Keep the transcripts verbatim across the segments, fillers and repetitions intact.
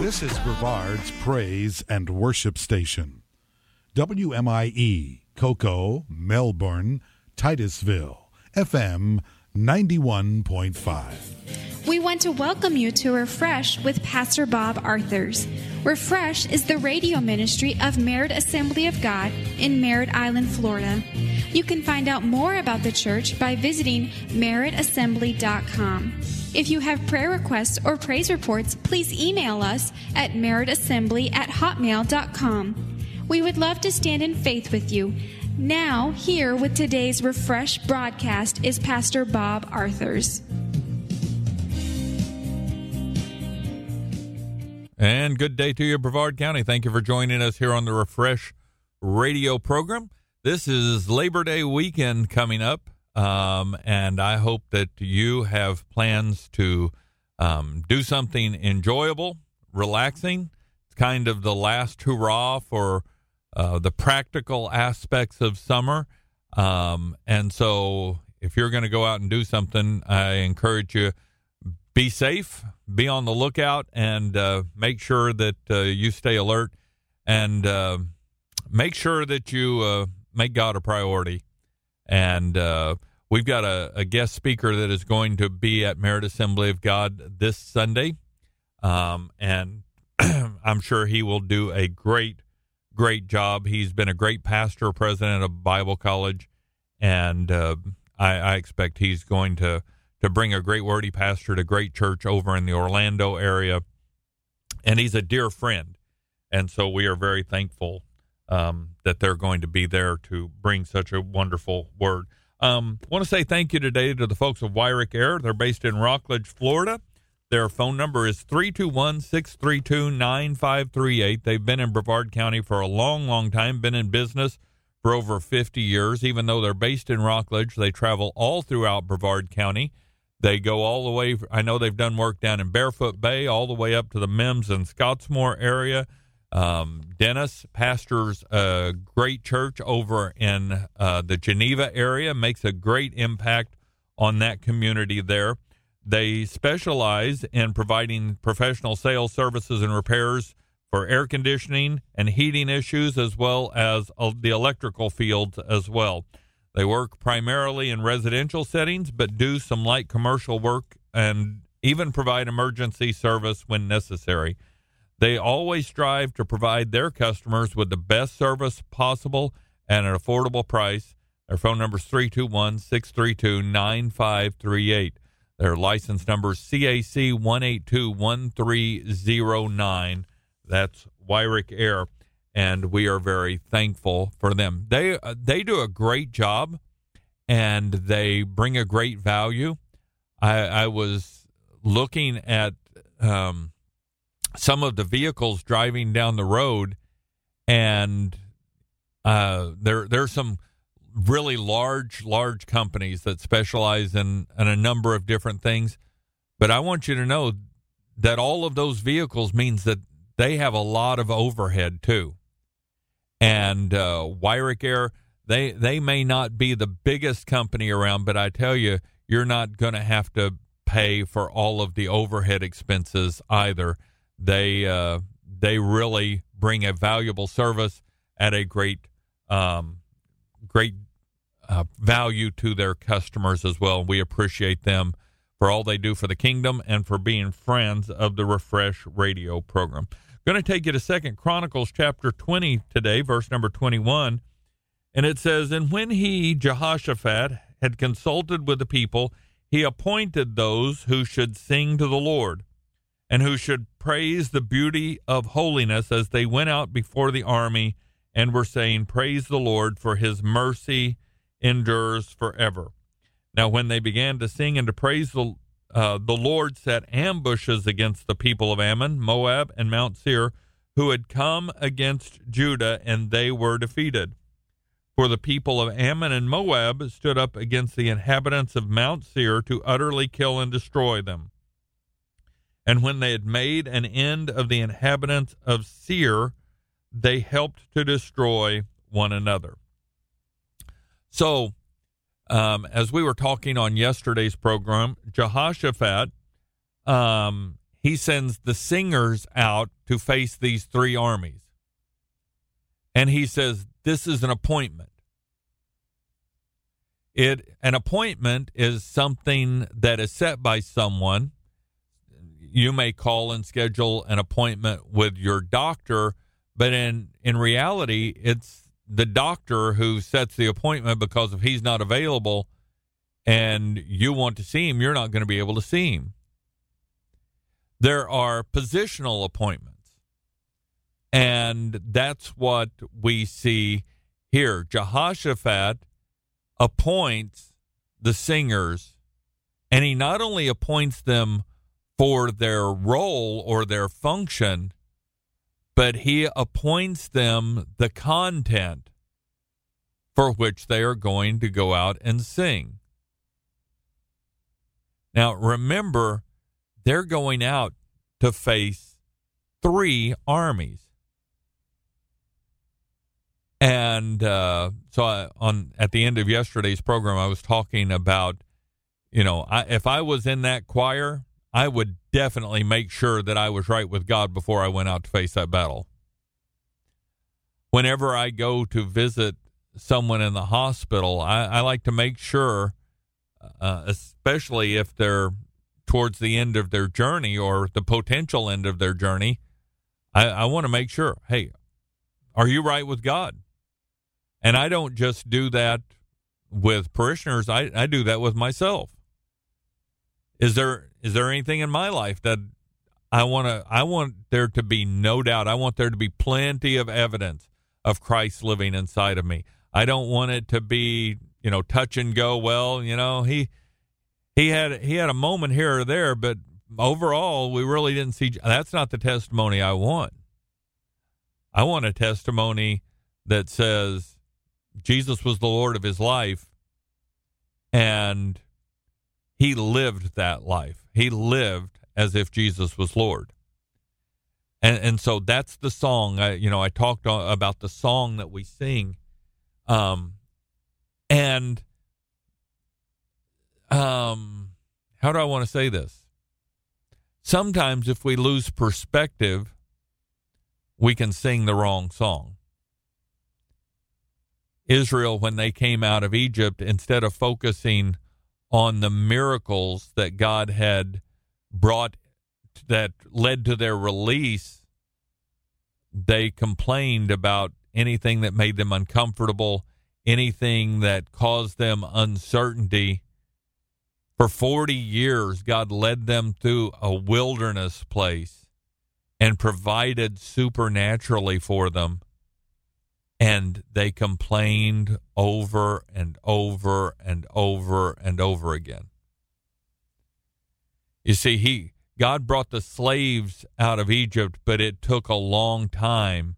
This is Brevard's Praise and Worship Station. W M I E, Cocoa, Melbourne, Titusville, F M ninety-one point five. We want to welcome you to Refresh with Pastor Bob Arthurs. Refresh is the radio ministry of Merritt Assembly of God in Merritt Island, Florida. You can find out more about the church by visiting merritt assembly dot com. If you have prayer requests or praise reports, please email us at merritt assembly at hotmail dot com. We would love to stand in faith with you. Now, here with today's Refresh broadcast is Pastor Bob Arthurs. And good day to you, Brevard County. Thank you for joining us here on the Refresh radio program. This is Labor Day weekend coming up, um, and I hope that you have plans to um, do something enjoyable, relaxing. It's kind of the last hurrah for uh, the practical aspects of summer. Um, and so if you're going to go out and do something, I encourage you, be safe, be on the lookout, and uh, make sure that uh, you stay alert, and uh, make sure that you uh, make God a priority. And uh, we've got a, a guest speaker that is going to be at Merritt Assembly of God this Sunday, um, and I'm sure he will do a great, great job. He's been a great pastor, president of Bible College, and uh, I, I expect he's going to to bring a great word. He pastored a great church over in the Orlando area, and he's a dear friend. And so we are very thankful um, that they're going to be there to bring such a wonderful word. Um, I want to say thank you today to the folks of Wyrick Air. They're based in Rockledge, Florida. Their phone number is three two one, six three two, nine five three eight. They've been in Brevard County for a long, long time, been in business for over fifty years. Even though they're based in Rockledge, they travel all throughout Brevard County. They go all the way, I know they've done work down in Barefoot Bay, all the way up to the Mims and Scottsmore area. Um, Dennis pastors a great church over in uh, the Geneva area, makes a great impact on that community there. They specialize in providing professional sales services and repairs for air conditioning and heating issues, as well as uh, the electrical fields as well. They work primarily in residential settings, but do some light commercial work and even provide emergency service when necessary. They always strive to provide their customers with the best service possible at an affordable price. Their phone number is three two one, six three two, nine five three eight. Their license number is C A C one eight two one three zero nine. That's Wyrick Air. And we are very thankful for them. They uh, they do a great job, and they bring a great value. I, I was looking at um, some of the vehicles driving down the road, and uh, there there's some really large, large companies that specialize in, in a number of different things. But I want you to know that all of those vehicles means that they have a lot of overhead, too. And uh, Wyrick Air, they, they may not be the biggest company around, but I tell you, you're not going to have to pay for all of the overhead expenses either. They uh, they really bring a valuable service at a great um, great uh, value to their customers as well. We appreciate them for all they do for the kingdom and for being friends of the Refresh radio program. Going to take you to Second Chronicles chapter twenty today, verse number twenty-one. And it says, "And when he, Jehoshaphat, had consulted with the people, he appointed those who should sing to the Lord, and who should praise the beauty of holiness as they went out before the army and were saying, Praise the Lord, for his mercy endures forever. Now when they began to sing and to praise the Uh, the Lord set ambushes against the people of Ammon, Moab, and Mount Seir, who had come against Judah, and they were defeated. For the people of Ammon and Moab stood up against the inhabitants of Mount Seir to utterly kill and destroy them. And when they had made an end of the inhabitants of Seir, they helped to destroy one another." So, Um, as we were talking on yesterday's program, Jehoshaphat, um, he sends the singers out to face these three armies. And he says, this is an appointment. It an appointment is something that is set by someone. You may call and schedule an appointment with your doctor, but in, in reality, it's the doctor who sets the appointment, because if he's not available and you want to see him, you're not going to be able to see him. There are positional appointments, and that's what we see here. Jehoshaphat appoints the singers, and he not only appoints them for their role or their function, but he appoints them the content for which they are going to go out and sing. Now, remember, they're going out to face three armies. And uh, so I, on at the end of yesterday's program, I was talking about, you know, I, if I was in that choir, I would definitely make sure that I was right with God before I went out to face that battle. Whenever I go to visit someone in the hospital, I, I like to make sure, uh, especially if they're towards the end of their journey or the potential end of their journey, I, I want to make sure, hey, are you right with God? And I don't just do that with parishioners. I, I do that with myself. Is there is there anything in my life that I want to? I want there to be no doubt. I want there to be plenty of evidence of Christ living inside of me. I don't want it to be, you know, touch and go. Well, you know, he he had he had a moment here or there, but overall, we really didn't see. That's not the testimony I want. I want a testimony that says Jesus was the Lord of his life, and he lived that life. He lived as if Jesus was Lord. And and so that's the song. I, you know, I talked about the song that we sing. Um, and um, how do I want to say this? Sometimes if we lose perspective, we can sing the wrong song. Israel, when they came out of Egypt, instead of focusing on the miracles that God had brought that led to their release, they complained about anything that made them uncomfortable, anything that caused them uncertainty. For forty years, God led them through a wilderness place and provided supernaturally for them. And they complained over and over and over and over again. You see, he God brought the slaves out of Egypt, but it took a long time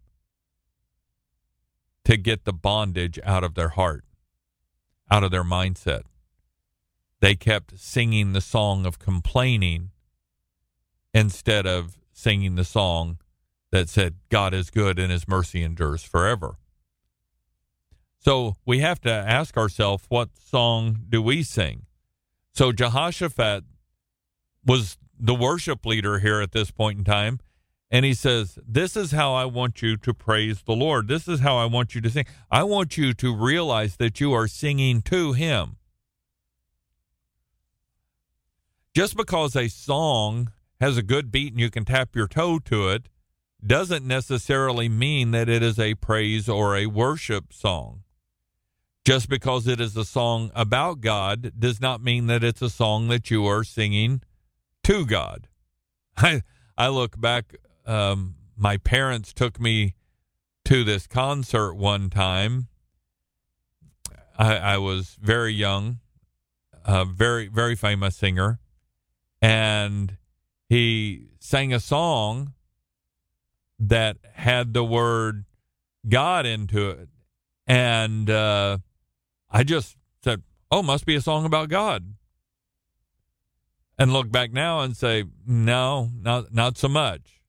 to get the bondage out of their heart, out of their mindset. They kept singing the song of complaining instead of singing the song that said, God is good and his mercy endures forever. So we have to ask ourselves, what song do we sing? So Jehoshaphat was the worship leader here at this point in time, and he says, this is how I want you to praise the Lord. This is how I want you to sing. I want you to realize that you are singing to him. Just because a song has a good beat and you can tap your toe to it doesn't necessarily mean that it is a praise or a worship song. Just because it is a song about God does not mean that it's a song that you are singing to God. I I look back, um, my parents took me to this concert one time. I, I was very young, a very, very famous singer, and he sang a song that had the word God into it. And uh, I just said, oh, must be a song about God. And look back now and say, no, not not so much.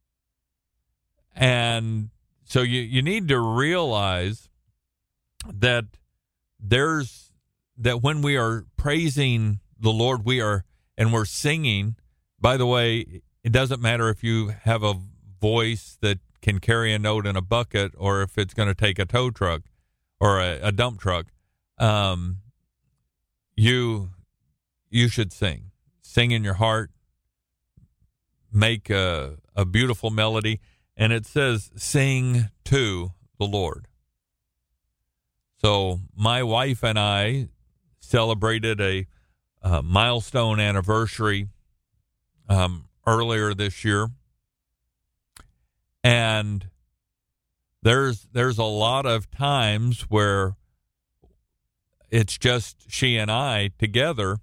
And so you, you need to realize that there's that when we are praising the Lord, we are and we're singing. By the way, it doesn't matter if you have a voice that can carry a note in a bucket or if it's going to take a tow truck or a, a dump truck. Um, you you should sing. Sing in your heart. Make a, a beautiful melody. And it says, sing to the Lord. So my wife and I celebrated a, a milestone anniversary um, earlier this year. And there's there's a lot of times where it's just she and I together,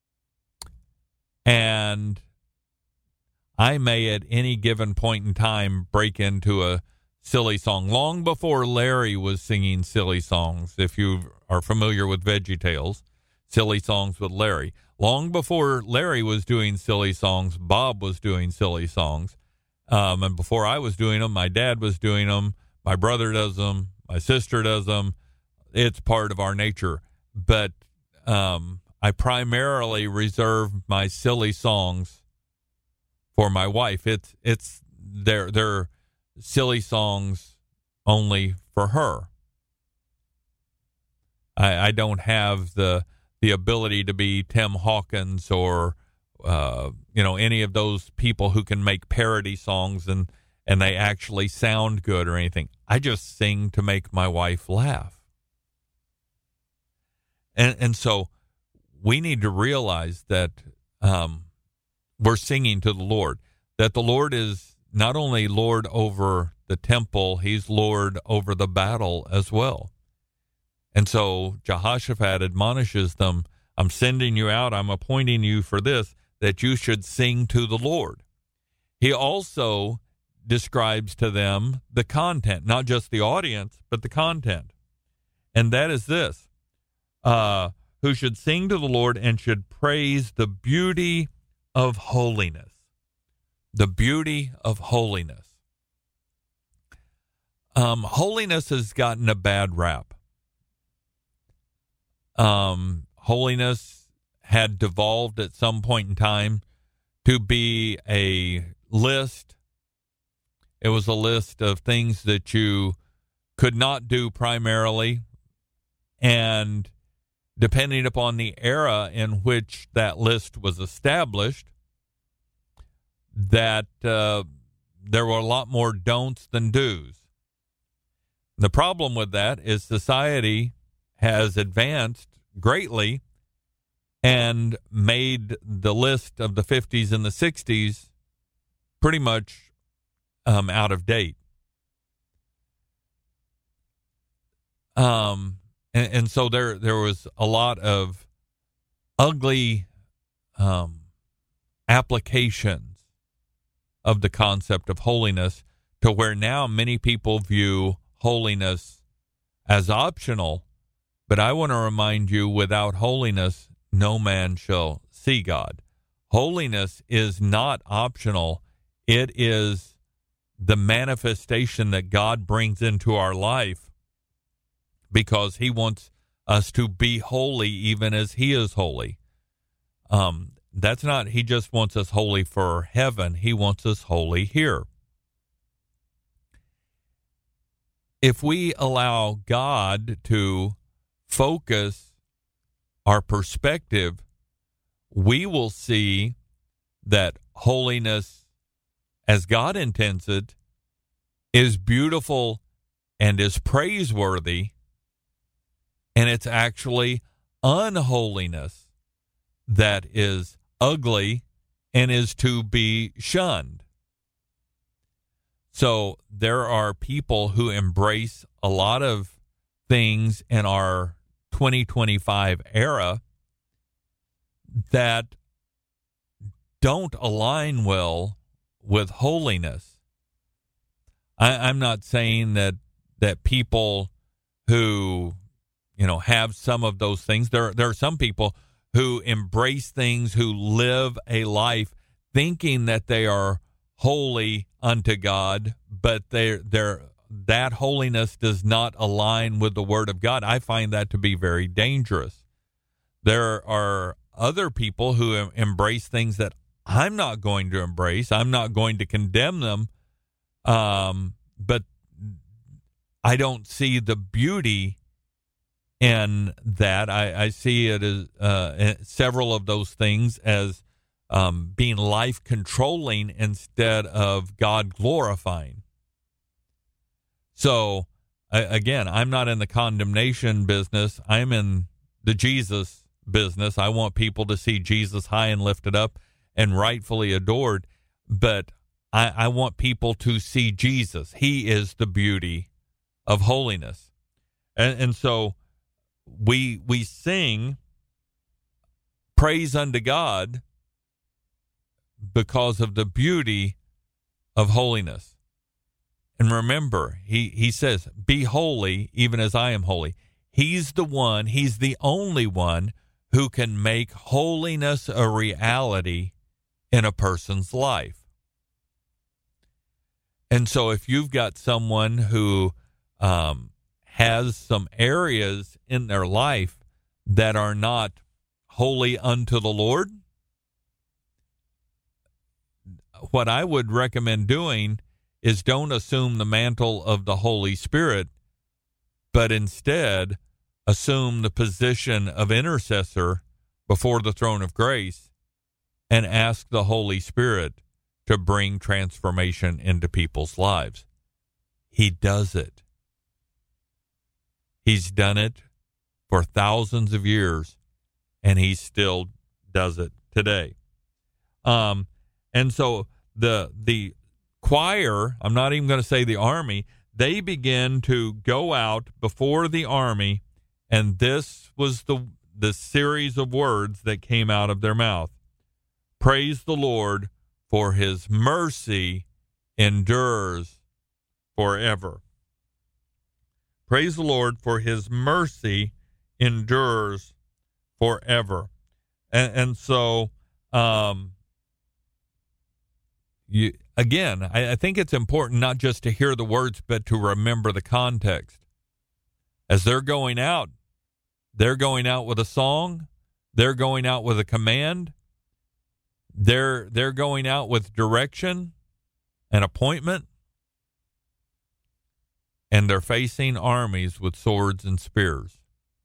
and I may at any given point in time break into a silly song. Long before Larry was singing silly songs, if you are familiar with VeggieTales, Silly Songs with Larry. Long before Larry was doing silly songs, Bob was doing silly songs. Um, and before I was doing them, my dad was doing them. My brother does them. My sister does them. It's part of our nature. But um, I primarily reserve my silly songs for my wife. It's it's they're they're silly songs only for her. I, I don't have the the ability to be Tim Hawkins or uh, you know any of those people who can make parody songs and and they actually sound good or anything. I just sing to make my wife laugh. And and so we need to realize that um, we're singing to the Lord, that the Lord is not only Lord over the temple, he's Lord over the battle as well. And so Jehoshaphat admonishes them, I'm sending you out, I'm appointing you for this, that you should sing to the Lord. He also describes to them the content, not just the audience, but the content. And that is this, uh, who should sing to the Lord and should praise the beauty of holiness. The beauty of holiness. Um, holiness has gotten a bad rap. Um, holiness had devolved at some point in time to be a list. It was a list of things that you could not do primarily, and depending upon the era in which that list was established, that uh, there were a lot more don'ts than do's. The problem with that is society has advanced greatly and made the list of the fifties and the sixties pretty much um, out of date. Um, and, and so there there was a lot of ugly um, applications of the concept of holiness, to where now many people view holiness as optional. But I want to remind you, without holiness, no man shall see God. Holiness is not optional. It is the manifestation that God brings into our life, because he wants us to be holy even as he is holy. Um, that's not, he just wants us holy for heaven. He wants us holy here. If we allow God to focus our perspective, we will see that holiness, as God intends it, is beautiful and is praiseworthy, and it's actually unholiness that is ugly and is to be shunned. So there are people who embrace a lot of things in our twenty twenty-five era that don't align well with holiness. I, I'm not saying that that people who, you know, have some of those things. There, there are some people who embrace things, who live a life thinking that they are holy unto God, but they're, they're, that holiness does not align with the Word of God. I find that to be very dangerous. There are other people who embrace things that I'm not going to embrace. I'm not going to condemn them. Um, but I don't see the beauty in that. I, I see it as uh, several of those things as um, being life controlling instead of God glorifying. So, I, again, I'm not in the condemnation business. I'm in the Jesus business. I want people to see Jesus high and lifted up and rightfully adored, but I, I want people to see Jesus. He is the beauty of holiness. And, and so we we sing praise unto God because of the beauty of holiness. And remember, he, he says, be holy even as I am holy. He's the one, he's the only one who can make holiness a reality in a person's life. And so if you've got someone who um, has some areas in their life that are not holy unto the Lord, what I would recommend doing is don't assume the mantle of the Holy Spirit, but instead assume the position of intercessor before the throne of grace and ask the Holy Spirit to bring transformation into people's lives. He does it. He's done it for thousands of years, and he still does it today. Um, and so the the choir, I'm not even going to say the army, they begin to go out before the army, and this was the the series of words that came out of their mouth. Praise the Lord, for his mercy endures forever. Praise the Lord, for his mercy endures forever. And, and so, um, you again, I, I think it's important not just to hear the words, but to remember the context. As they're going out, they're going out with a song. They're going out with a command. They're they're going out with direction, an appointment, and they're facing armies with swords and spears.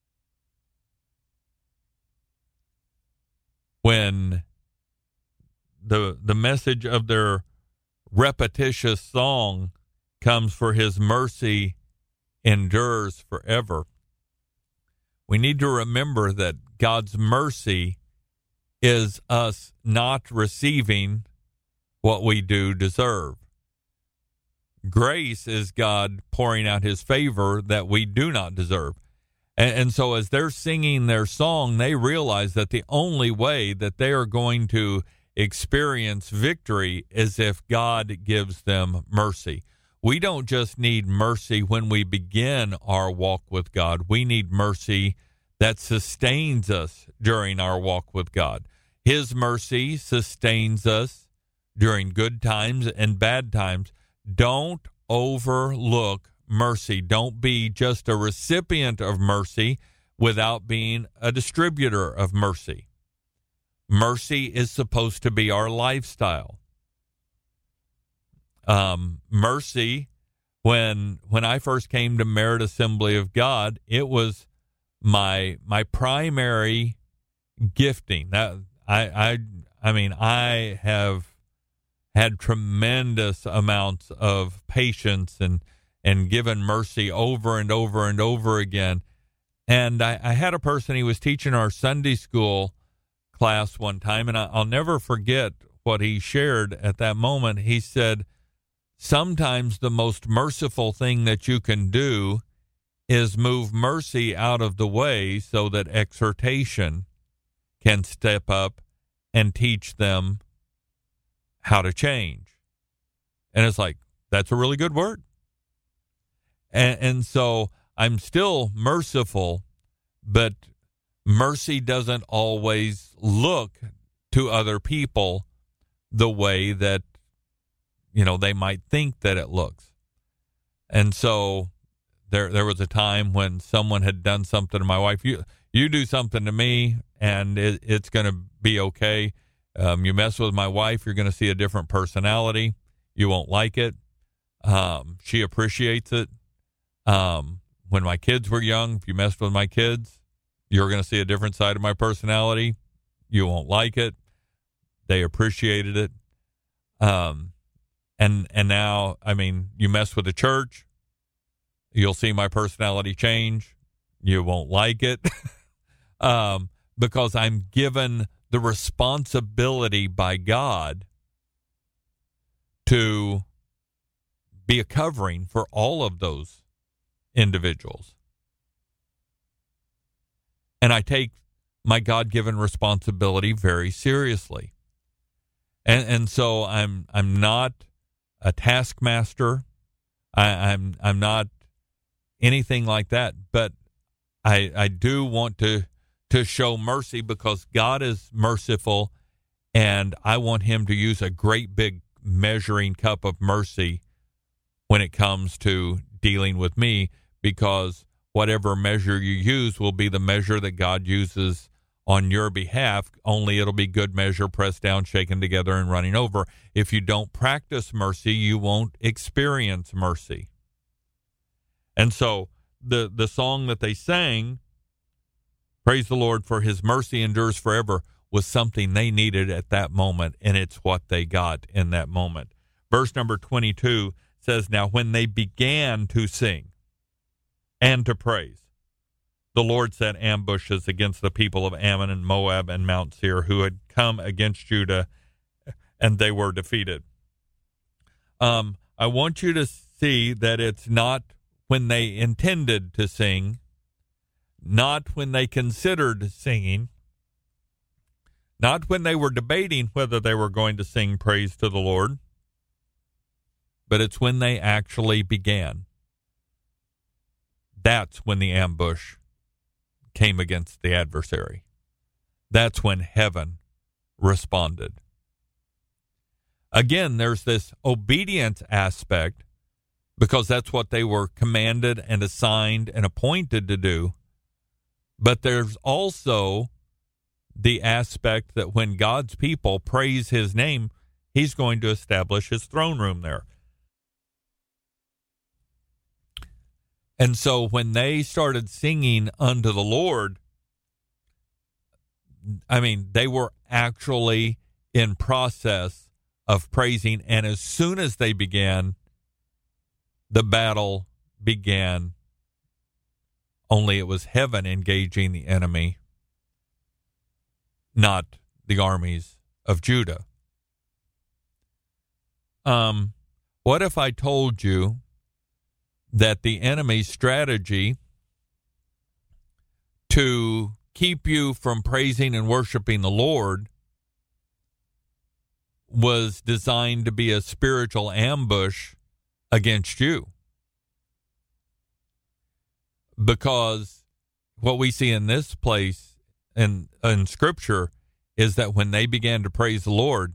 When the the message of their repetitious song comes, for his mercy endures forever, we need to remember that God's mercy is us not receiving what we do deserve. Grace is God pouring out his favor that we do not deserve. And, and so as they're singing their song, they realize that the only way that they are going to experience victory is if God gives them mercy. We don't just need mercy when we begin our walk with God. We need mercy that sustains us during our walk with God. His mercy sustains us during good times and bad times. Don't overlook mercy. Don't be just a recipient of mercy without being a distributor of mercy. Mercy is supposed to be our lifestyle. Um, mercy, when when I first came to Merit Assembly of God, it was my my primary gifting. That I I I mean I have had tremendous amounts of patience and and given mercy over and over and over again. And I, I had a person, he was teaching our Sunday school class one time, and I, I'll never forget what he shared at that moment. He said, sometimes the most merciful thing that you can do is move mercy out of the way so that exhortation can step up and teach them how to change. And it's like, that's a really good word. And, and so I'm still merciful, but mercy doesn't always look to other people the way that, you know, they might think that it looks. And so there there was a time when someone had done something to my wife. You you do something to me, and it, it's going to be okay. Um, you mess with my wife, you're going to see a different personality. You won't like it. Um, she appreciates it. Um, when my kids were young, if you messed with my kids, you're going to see a different side of my personality. You won't like it. They appreciated it. Um, and, and now, I mean, you mess with the church, you'll see my personality change. You won't like it. um, because I'm given the responsibility by God to be a covering for all of those individuals. And I take my God-given responsibility very seriously. And and so I'm I'm not a taskmaster. I, I'm I'm not anything like that, but I I do want to to show mercy because God is merciful, and I want him to use a great big measuring cup of mercy when it comes to dealing with me, because whatever measure you use will be the measure that God uses on your behalf, only it'll be good measure, pressed down, shaken together, and running over. If you don't practice mercy, you won't experience mercy. And so the, the song that they sang, Praise the Lord for his mercy endures forever, was something they needed at that moment, and it's what they got in that moment. Verse number twenty-two says, Now when they began to sing and to praise, the Lord set ambushes against the people of Ammon and Moab and Mount Seir, who had come against Judah, and they were defeated. Um, I want you to see that it's not when they intended to sing, not when they considered singing, not when they were debating whether they were going to sing praise to the Lord, but it's when they actually began. That's when the ambush came against the adversary. That's when heaven responded. Again, there's this obedience aspect, because that's what they were commanded and assigned and appointed to do. But there's also the aspect that when God's people praise his name, he's going to establish his throne room there. And so when they started singing unto the Lord, I mean, they were actually in process of praising. And as soon as they began, the battle began. Only it was heaven engaging the enemy, not the armies of Judah. Um, what if I told you that the enemy's strategy to keep you from praising and worshiping the Lord was designed to be a spiritual ambush against you? Because what we see in this place in, in Scripture is that when they began to praise the Lord,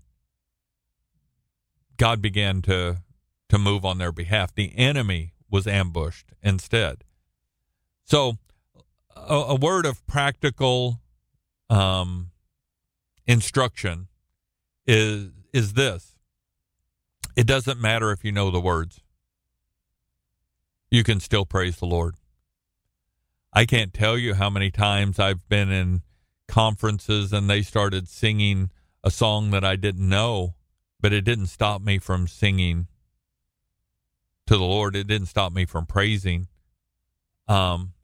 God began to, to move on their behalf. The enemy was ambushed instead. So a, a word of practical um, instruction is is this. It doesn't matter if you know the words. You can still praise the Lord. I can't tell you how many times I've been in conferences and they started singing a song that I didn't know, but it didn't stop me from singing to the Lord. It didn't stop me from praising. Um,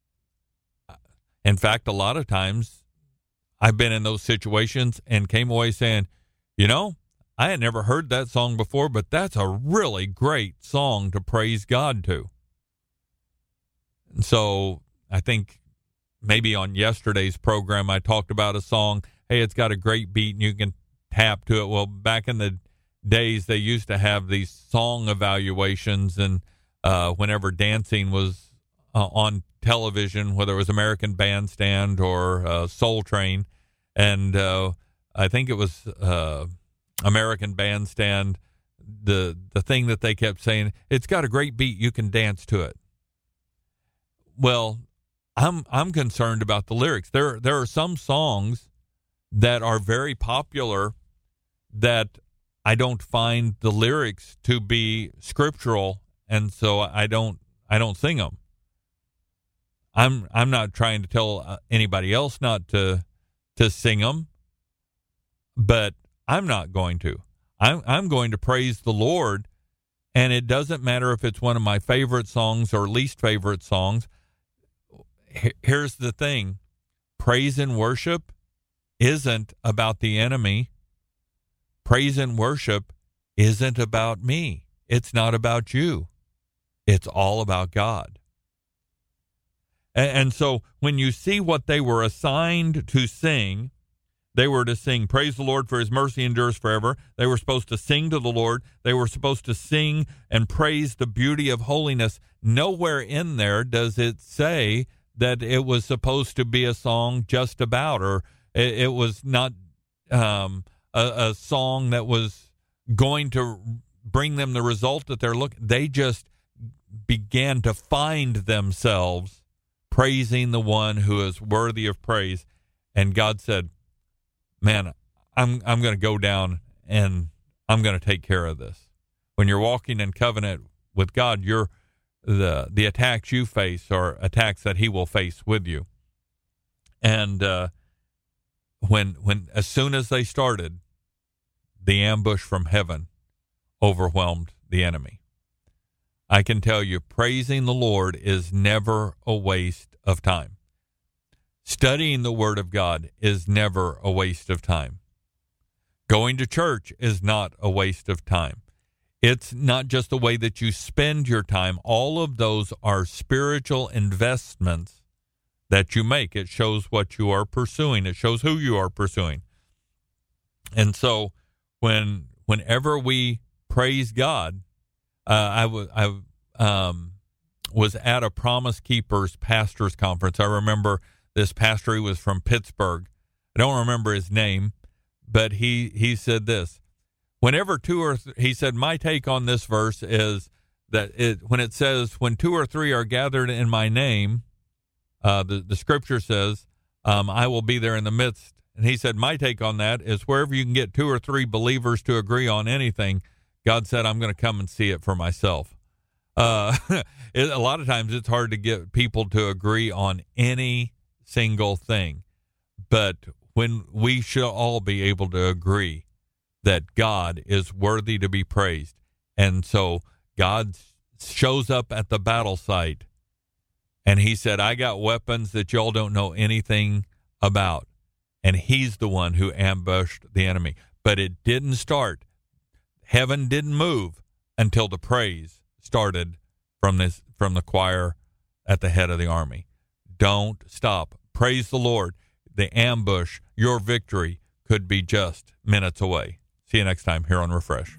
in fact, a lot of times I've been in those situations and came away saying, you know, I had never heard that song before, but that's a really great song to praise God to. And so I think maybe on yesterday's program I talked about a song, hey, it's got a great beat and you can tap to it. Well, back in the days, they used to have these song evaluations, and uh, whenever dancing was uh, on television, whether it was American Bandstand or uh, Soul Train, and uh, I think it was uh, American Bandstand, the the thing that they kept saying, it's got a great beat, you can dance to it. Well, I'm I'm concerned about the lyrics. There there are some songs that are very popular that I don't find the lyrics to be scriptural, and so I don't I don't sing them. I'm I'm not trying to tell anybody else not to to sing them, but I'm not going to. I'm I'm going to praise the Lord, and it doesn't matter if it's one of my favorite songs or least favorite songs. Here's the thing. Praise and worship isn't about the enemy. Praise and worship isn't about me. It's not about you. It's all about God. And, and so when you see what they were assigned to sing, they were to sing, praise the Lord for his mercy endures forever. They were supposed to sing to the Lord. They were supposed to sing and praise the beauty of holiness. Nowhere in there does it say that it was supposed to be a song just about, or it, it was not um, a, a song that was going to bring them the result that they're looking. They just began to find themselves praising the one who is worthy of praise. And God said, man, I'm I'm going to go down and I'm going to take care of this. When you're walking in covenant with God, you're the the attacks you face are attacks that he will face with you. And uh, when when as soon as they started, the ambush from heaven overwhelmed the enemy. I can tell you, praising the Lord is never a waste of time. Studying the Word of God is never a waste of time. Going to church is not a waste of time. It's not just the way that you spend your time. All of those are spiritual investments that you make. It shows what you are pursuing. It shows who you are pursuing. And so when whenever we praise God, uh, I, w- I um, was at a Promise Keepers pastors conference. I remember this pastor, he was from Pittsburgh. I don't remember his name, but he, he said this. Whenever two or th- he said, my take on this verse is that it, when it says, when two or three are gathered in my name, uh, the, the scripture says, um, I will be there in the midst. And he said, my take on that is wherever you can get two or three believers to agree on anything, God said, I'm going to come and see it for myself. Uh, it, a lot of times it's hard to get people to agree on any single thing. But when we shall all be able to agree that God is worthy to be praised. And so God shows up at the battle site and he said, I got weapons that y'all don't know anything about. And he's the one who ambushed the enemy. But it didn't start. Heaven didn't move until the praise started from this from the choir at the head of the army. Don't stop. Praise the Lord. The ambush, your victory, could be just minutes away. See you next time here on Refresh.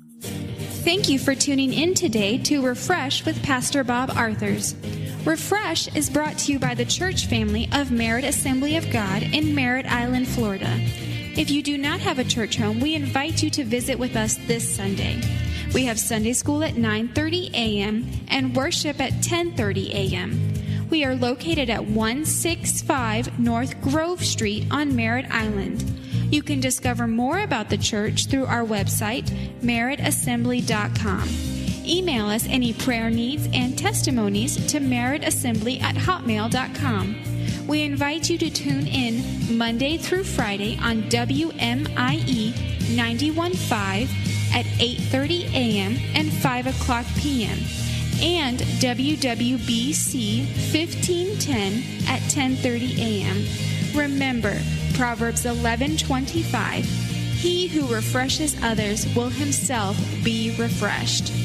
Thank you for tuning in today to Refresh with Pastor Bob Arthurs. Refresh is brought to you by the church family of Merritt Assembly of God in Merritt Island, Florida. If you do not have a church home, we invite you to visit with us this Sunday. We have Sunday school at nine thirty a.m. and worship at ten thirty a.m. We are located at one sixty-five North Grove Street on Merritt Island. You can discover more about the church through our website, merritt assembly dot com. Email us any prayer needs and testimonies to merrittassembly at hotmail dot com. We invite you to tune in Monday through Friday on W M I E ninety-one point five at eight thirty a.m. and five o'clock p.m. and W W B C fifteen ten at ten thirty a.m. Remember, Proverbs eleven twenty-five, he who refreshes others will himself be refreshed.